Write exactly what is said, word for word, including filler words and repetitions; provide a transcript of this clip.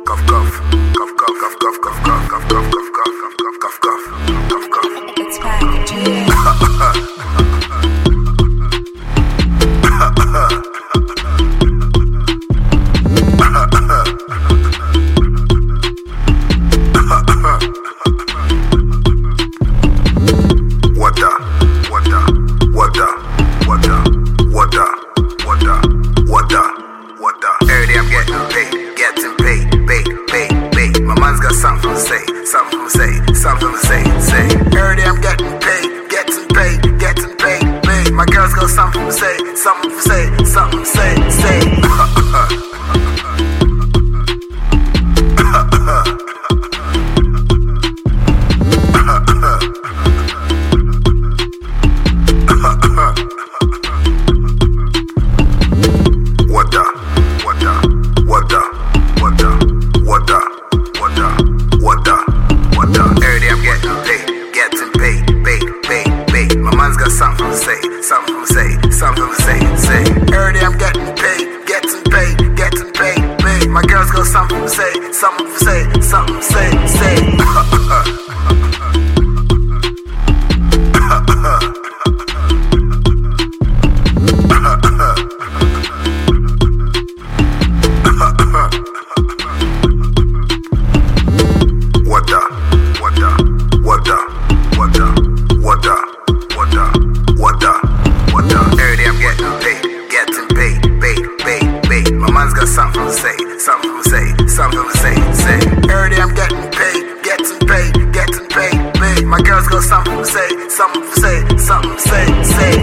Cuff cuff, cuff cuff, cuff cuff, cuff cuff, cuff cuff, cuff cuff, cuff cuff, cuff cuff, cuff. It's back to you. What the, what the, what the, what the, what the, what the, what the, what the. Every day I'm getting paid, getting paid, paid, paid, paid. My man's got something to say, something to say, something to say, say. Every day I'm getting paid, getting paid, getting paid, paid. My girl's got something to say, something to say, something to say, say. What the, what the, what the, what the, what the, what the, what the, what the. Every day I'm getting paid, getting paid, paid, paid, paid. My man's got something to say, something to say, something to say, say. Every day I'm getting paid, getting paid, getting paid, paid. My girl's got something to say, something to say, something to say, say. What the, what the, what the, what the, what the, what the, what the, what the. Every day I'm getting paid, getting paid, paid, paid, paid. My man's got something to say, something to say, something to say, say. Every day I'm getting paid, getting paid, getting paid, paid. My girl's got something to say, something to say, something to say, say.